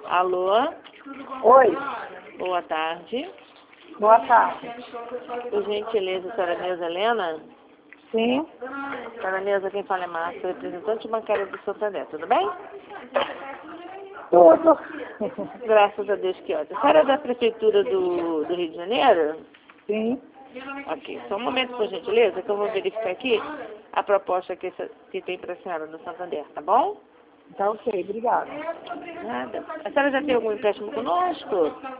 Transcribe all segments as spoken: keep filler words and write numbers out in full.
Alô? Oi, Boa tarde. boa tarde. Por gentileza, senhora Neuza Helena? Sim, Senhora Neuza, quem fala é Márcia, representante bancária do Santander, tudo bem? tudo. Graças a Deus, que ótimo. A senhora é da Prefeitura do, do Rio de Janeiro? Sim, Ok, só um momento, por gentileza, que eu vou verificar aqui a proposta que, essa- que tem para a senhora no Santander, tá bom? tá ok, obrigada. Nada. A senhora já tem algum empréstimo conosco?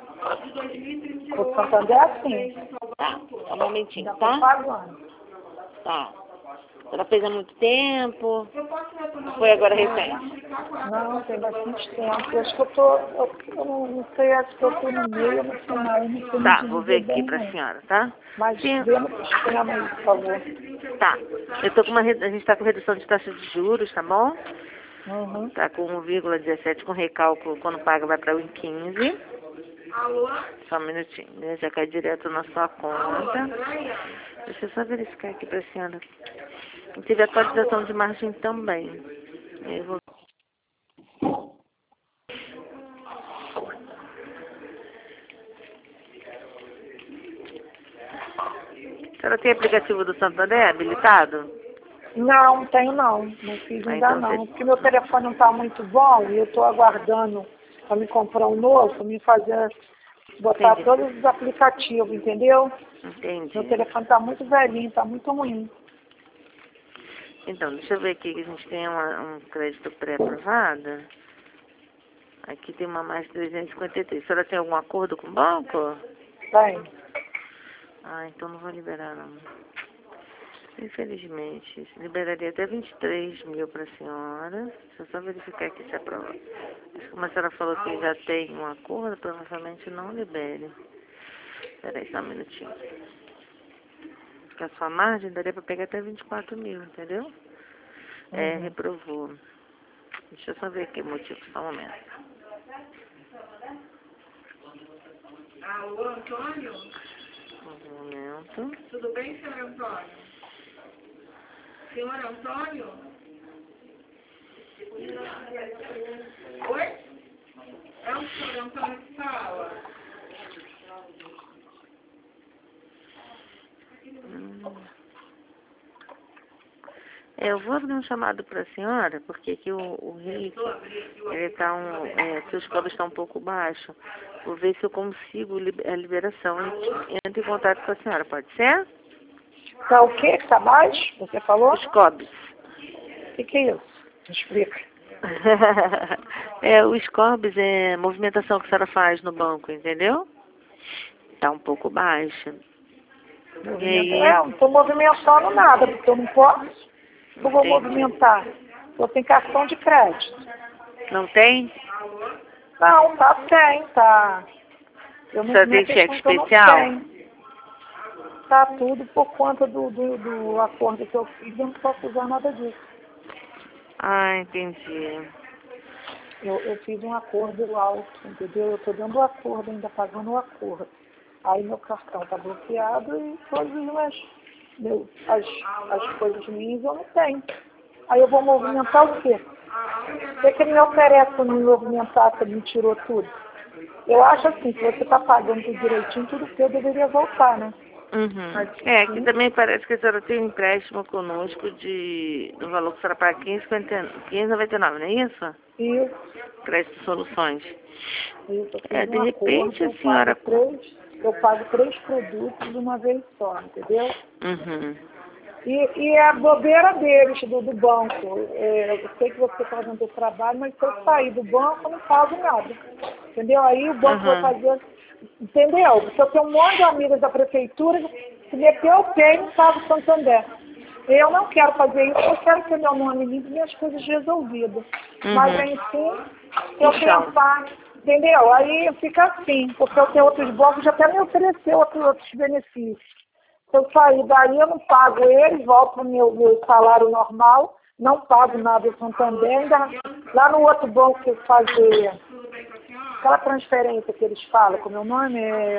O Santander, sim, Tá, só um momentinho, ainda tô tá? pagando. Tá. A senhora fez há muito tempo? Foi agora recente? Não, tem bastante tempo. Eu acho que eu tô, eu, eu não, não sei, acho que eu tô no meio, no final, eu não sei me Tá, vou ver dizer aqui bem, pra não. senhora, tá? Mas Sim. vê no sistema aí, por favor. Tá. Eu tô com uma, re- a gente tá com redução de taxa de juros, tá bom? Uhum. Tá com um vírgula dezessete com recálculo, quando paga vai para um vírgula quinze. Só um minutinho, né? Já cai direto na sua conta. Deixa eu só verificar aqui pra senhora. E teve atualização de margem também. Eu vou... A senhora tem aplicativo do Santander habilitado? Não, tenho não, não fiz Ah, ainda então não, você... porque meu telefone não está muito bom e eu estou aguardando para me comprar um novo, para me fazer, botar Entendi. todos os aplicativos, entendeu? Entendi. Meu telefone está muito velhinho, está muito ruim. Então, deixa eu ver aqui que a gente tem uma, um crédito pré-aprovado. Aqui tem uma mais trezentos e cinquenta e três. A senhora tem algum acordo com o banco? Bem, Ah, então não vou liberar não. Infelizmente, liberaria até vinte e três mil para a senhora. Deixa eu só verificar aqui se é prova. Mas como a senhora falou que já tem um acordo, provavelmente não libere. Espera aí só um minutinho. Porque a sua margem daria para pegar até vinte e quatro mil, entendeu? É, uhum. reprovou. Deixa eu só ver aqui o motivo, só um momento. Alô, Antônio? Um momento. Tudo bem, senhor Antônio? Senhor Antônio? Oi? É o senhor Antônio que fala? Hum. É, eu vou abrir um chamado para a senhora, porque aqui o, o Rick, ele tá um, é, seus cobros estão um pouco baixos. Vou ver se eu consigo liber- a liberação. Entre em contato com a senhora, pode ser? Tá o quê que tá baixo? Você falou? Os cobros. O que, que é isso? Me explica. É, os corbs é movimentação que a senhora faz no banco, entendeu? Tá um pouco baixa. E Movimento. aí, É, eu não estou movimentando nada, porque eu não posso. Eu vou entendi. movimentar. Eu tenho cartão de crédito. Não tem? Não, tá, tem, tá. Eu A não, senhora não é tem cheque questão que eu não especial? tenho. Tá tudo por conta do, do, do acordo que eu fiz, eu não posso usar nada disso. Ah, entendi. Eu, eu fiz um acordo alto, entendeu? Eu estou dando o acordo, ainda pagando o acordo. Aí meu cartão está bloqueado e todas as, minhas- meu, as, as coisas minhas eu não tenho. Aí eu vou movimentar o quê? O que, que ele me oferece para me movimentar se ele me tirou tudo? Eu acho assim, que você está pagando tudo direitinho, tudo que eu deveria voltar, né? Uhum. Mas, É, aqui sim, também parece que a senhora tem um empréstimo conosco de do valor que a senhora paga quinze e noventa e nove, não é isso? isso, Crédito Soluções. isso, eu É, fiz de um acordo, repente a eu pago senhora... três, eu pago três produtos de uma vez só, entendeu? Uhum. E, e é a bobeira deles, do, do banco. É, eu sei que você está fazendo o trabalho, mas se eu sair do banco, eu não pago nada. Entendeu? Aí o banco vai Uhum. fazer. Entendeu? Porque eu tenho um monte de amigos da prefeitura que meteu o pé e não paga o Santander. Eu não quero fazer isso, eu quero ter meu nome limpo e minhas coisas resolvidas. Mas, Uhum. enfim, eu Então. pensar, entendeu? Aí fica assim, porque eu tenho outros bancos que até me ofereceu outros, outros benefícios. Se eu sair daí, eu não pago eles, volto para o meu, meu salário normal, não pago nada do Santander, ainda lá no outro banco que eu fazer aquela transferência que eles falam, como meu nome é...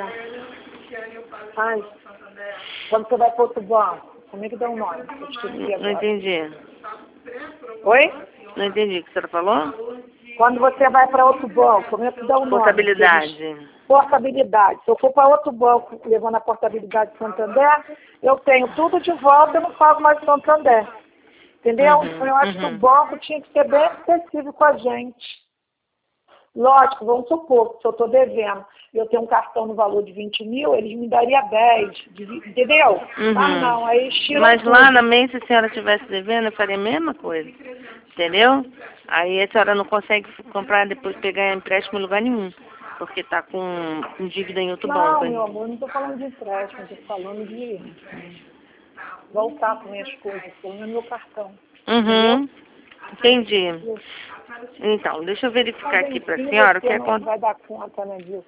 Ai, quando você vai para outro banco, como é que dá o nome? Eu esqueci Não agora. entendi. Oi? Não entendi o que a senhora falou? Quando você vai para outro banco, como é que dá o nome? Portabilidade. Portabilidade. Se eu for para outro banco levando a portabilidade de Santander, eu tenho tudo de volta, eu não pago mais Santander. Entendeu? Uhum, Então eu acho uhum. que o banco tinha que ser bem acessível com a gente. Lógico, vamos supor, se eu estou devendo, eu tenho um cartão no valor de vinte mil, eles me dariam dez, de, entendeu? Uhum. Mas não, aí eles tiram Mas tudo. lá na mente, se a senhora estivesse devendo, eu faria a mesma coisa. Entendeu? Aí a senhora não consegue comprar depois pegar empréstimo em lugar nenhum. Porque está com, com dívida em outro Não, banco. meu amor, não estou falando de empréstimo, estou falando de voltar com minhas coisas, pelo menos meu cartão. Uhum. Entendi. Então, deixa eu verificar aqui para a senhora o que acontece. acontece. Vai dar conta, né, disso.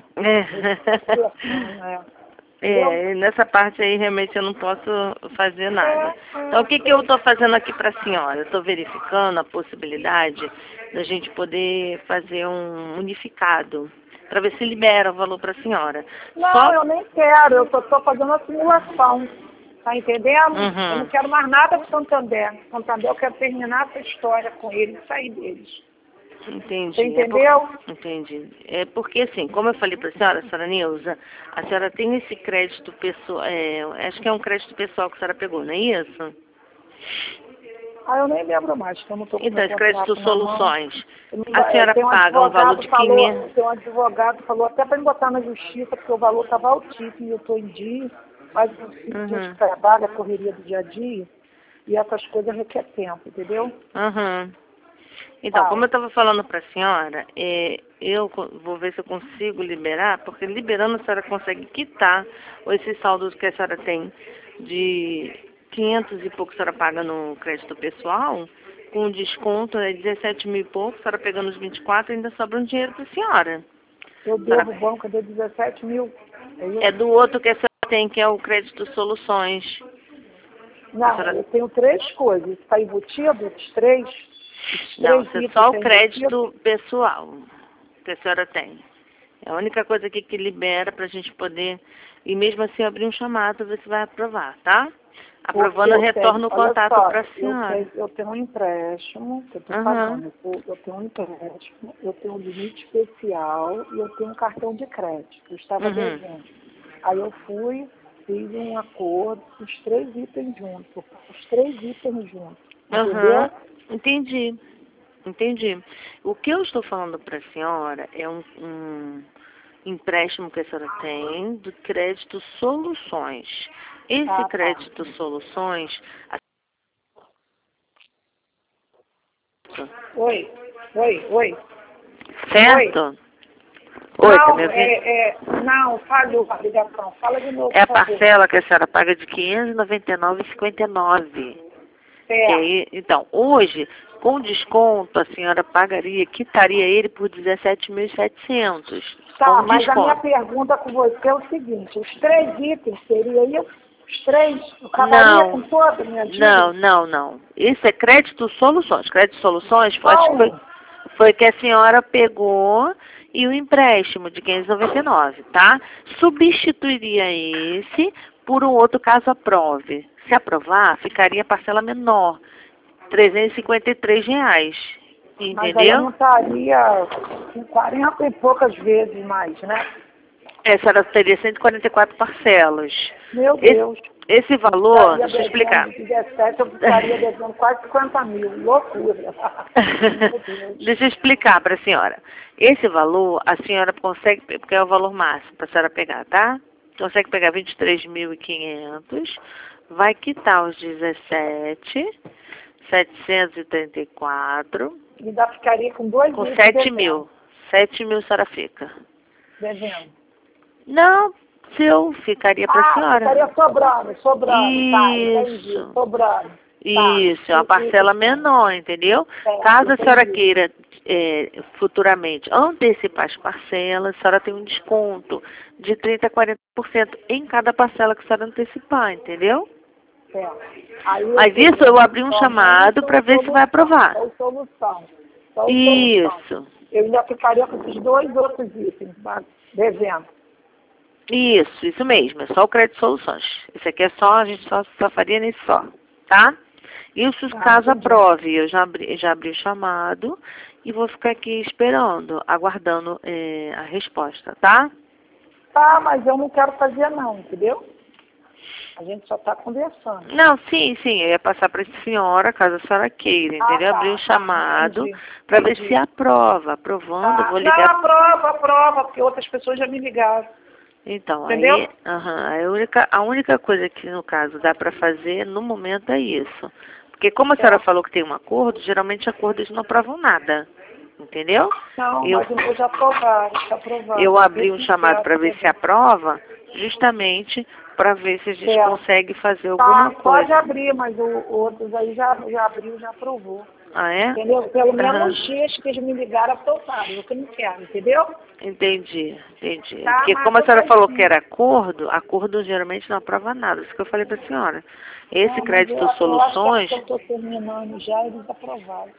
É. É, nessa parte aí realmente eu não posso fazer nada. Então o que, que eu estou fazendo aqui para a senhora? Eu estou verificando a possibilidade da gente poder fazer um unificado, para ver se libera o valor para a senhora. Não, Só... eu nem quero, eu só estou fazendo uma simulação. Tá entendendo? Uhum. Eu não quero mais nada com Santander. Santander, eu quero terminar essa história com eles e sair deles. Entendi. Você entendeu? É por... Entendi. É porque, assim, como eu falei para a senhora, a senhora Neuza, a senhora tem esse crédito pessoal, é, acho que é um crédito pessoal que a senhora pegou, não é isso? Ah, eu nem lembro mais, que eu não estou com Então, meu esse crédito contrato na mão. soluções. Não, A senhora tem um paga um valor de falou, quinhentos... tem um advogado falou até para me botar na justiça, porque o valor estava altíssimo e eu estou em dia, mas eu sinto Uhum. de trabalho, a correria do dia a dia, e essas coisas requer tempo, entendeu? Uhum. Então, Fala. como eu estava falando para a senhora, é, eu co- vou ver se eu consigo liberar, porque liberando a senhora consegue quitar esse saldo que a senhora tem de quinhentos e pouco, a senhora paga no crédito pessoal, com desconto é dezessete mil e pouco, a senhora pegando os vinte e quatro, ainda sobra um dinheiro para a senhora. Eu Senhora- devo o banco, eu devo dezessete mil. É isso? É do outro que a senhora tem, que é o crédito soluções. Não, senhora- eu tenho três coisas. Está embutido, esses três? Esses Não, três isso é itens só o tá crédito embutido? pessoal que a senhora tem. É a única coisa aqui que libera para a gente poder, e mesmo assim abrir um chamado, ver se vai aprovar, tá? Aprovando, eu Porque retorno o tenho- olha contato só, para a eu senhora. tenho, eu tenho um empréstimo, que eu estou Aham. pagando, eu, tô- eu tenho um empréstimo, eu tenho um limite especial e eu tenho um cartão de crédito. Eu estava Uhum. devendo. Aí eu fui, fiz um acordo, os três itens juntos, os três itens juntos, entendeu? Aham. Entendi. Entendi. O que eu estou falando para a senhora é um, um empréstimo que a senhora tem do crédito soluções. Esse Ah, tá. crédito soluções, a Oi, oi, oi. certo? Oi, tá Não, me ouvindo? é, é, não, falhou a ligação. Fala de novo, É a por favor. parcela que a senhora paga de quinhentos e noventa e nove reais e cinquenta e nove centavos. Que É. aí, então, hoje, com desconto, a senhora pagaria, quitaria ele por dezessete mil e setecentos. Tá, Com mas a minha desconto. pergunta com você é o seguinte, os três itens seriam isso? Os três? Eu acabaria Não, com toda a minha dívida? não, não, não. Isso é crédito soluções. Crédito soluções, foi, acho que foi, Como? foi que a senhora pegou e o empréstimo de quinhentos e noventa e nove, tá? Substituiria esse por um outro caso aprove. Se aprovar, ficaria a parcela menor, trezentos e cinquenta e três reais. Mas aí eu não Entendeu? estaria com quarenta e poucas vezes mais, né? Essa era, teria cento e quarenta e quatro parcelas. Meu Esse, Deus. esse valor, Estaria deixa eu explicar. devendo dezessete, eu estaria devendo quase cinquenta mil. Loucura. Meu Deus. Deixa eu explicar para a senhora. Esse valor, a senhora consegue, porque é o valor máximo para a senhora pegar, tá? Consegue pegar vinte e três mil e quinhentos, vai quitar os dezessete mil setecentos e trinta e quatro, Ainda ficaria com dois com itens sete devendo. mil. sete mil a senhora fica. Devendo. Não, seu, ficaria para a Ah, senhora. ficaria sobrando, sobrando. Tá, entendi. Isso. Sobrando. Isso, é Tá. uma parcela menor, entendeu? É, Caso a senhora entendi. queira é, futuramente antecipar as parcelas, a senhora tem um desconto de trinta a quarenta por cento em cada parcela que a senhora antecipar, entendeu? É. Aí eu Mas teria isso eu abri um somente chamado para ver se vai aprovar. Só solução. Só solução. Isso, Eu ainda ficaria com esses dois outros itens, tá? Devendo. isso, isso mesmo, é só o crédito soluções. Esse aqui é só, a gente só, só faria nesse só, tá? Isso Ah, caso entendi. aprove, eu já abri, já abri o chamado e vou ficar aqui esperando, aguardando eh, a resposta, tá? Tá, mas eu não quero fazer não, entendeu? A gente só está conversando. Não, sim, sim, eu ia passar para a senhora, caso a senhora queira, Ah, entendeu? Abrir tá, um tá, chamado entendi. para ver se Entendi. aprova. Aprovando, eu Tá. vou Não, ligar. aprova, aprova, porque outras pessoas já me ligaram. Então, Entendeu? aí, aham, a, única, a única coisa que, no caso, dá para fazer no momento é isso. Porque como a senhora É. falou que tem um acordo, geralmente acordos não aprovam nada, entendeu? Não, Eu, mas o meu já aprovaram, já aprovaram. eu abri Deus um me chamado quer, para ver se entendeu? aprova, justamente para ver se a gente É. consegue fazer Tá, alguma pode coisa. abrir, mas o o outros aí já, já abriu, já aprovou. Ah, é? Entendeu? Pelo Aham. menos os dias que eles me ligaram aprovaram, eu que não quero, entendeu? Entendi, entendi. É Tá, porque como a mas senhora vai falou que sim. era acordo, acordo geralmente não aprova nada. Isso que eu falei para a senhora. Esse Não, mas eu, crédito eu acho que é soluções. porque eu estou terminando já, eles aprovaram.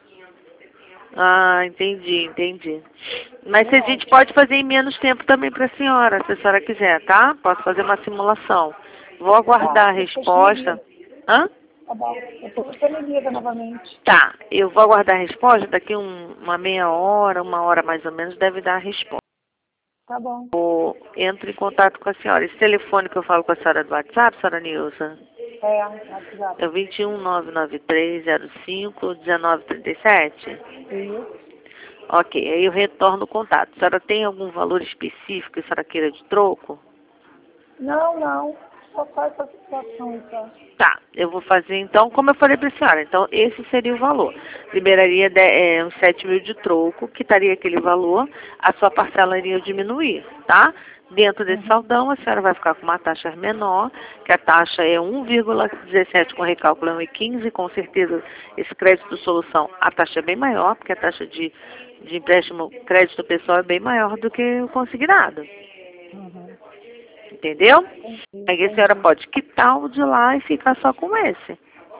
Ah, entendi, entendi. Mas se a Eu gente acho. pode fazer em menos tempo também para a senhora, se a senhora quiser, tá? Posso fazer uma simulação. Vou Tá, aguardar a depois você me resposta. liga. Hã? Tá bom. Depois você me liga novamente. Tá, eu vou aguardar a resposta. Daqui um, uma meia hora, uma hora mais ou menos, deve dar a resposta. Tá bom. Eu entro em contato com a senhora. Esse telefone que eu falo com a senhora do WhatsApp, senhora Nilza, É, WhatsApp. é o dois um nove nove três zero cinco um nove três sete? Isso. Ok, aí eu retorno o contato. A senhora tem algum valor específico que a senhora queira de troco? Não, não. Só faz essa situação, tá? Tá, eu vou fazer então, como eu falei para a senhora, então esse seria o valor. Liberaria de, é, uns sete mil de troco, que estaria aquele valor, a sua parcela iria diminuir, tá? Dentro desse Uhum. saldão, a senhora vai ficar com uma taxa menor, que a taxa é um vírgula dezessete com recálculo é um vírgula quinze, com certeza esse crédito solução, a taxa é bem maior, porque a taxa de, de empréstimo crédito pessoal é bem maior do que o consignado. Uhum. Entendeu? Entendi, Aí a senhora entendi. pode quitar o de lá e ficar só com esse.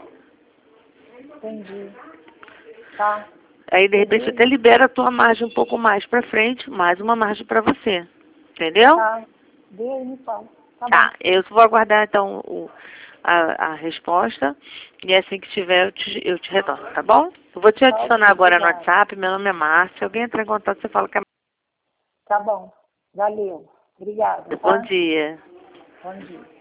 Entendi. Tá. Aí de repente Beleza? até libera a tua margem um pouco mais pra frente, mais uma margem pra você. Entendeu? Tá. Vê aí, me fala. Tá bom. Tá, eu vou aguardar então o, a, a resposta e assim que tiver eu te, eu te retorno, tá bom? Eu vou te Tá adicionar ok, agora no obrigada. WhatsApp, meu nome é Márcia. Se alguém entrar em contato, você fala que é Tá bom. Valeu. Obrigada, Márcia. Bom tá? dia. Bom dia.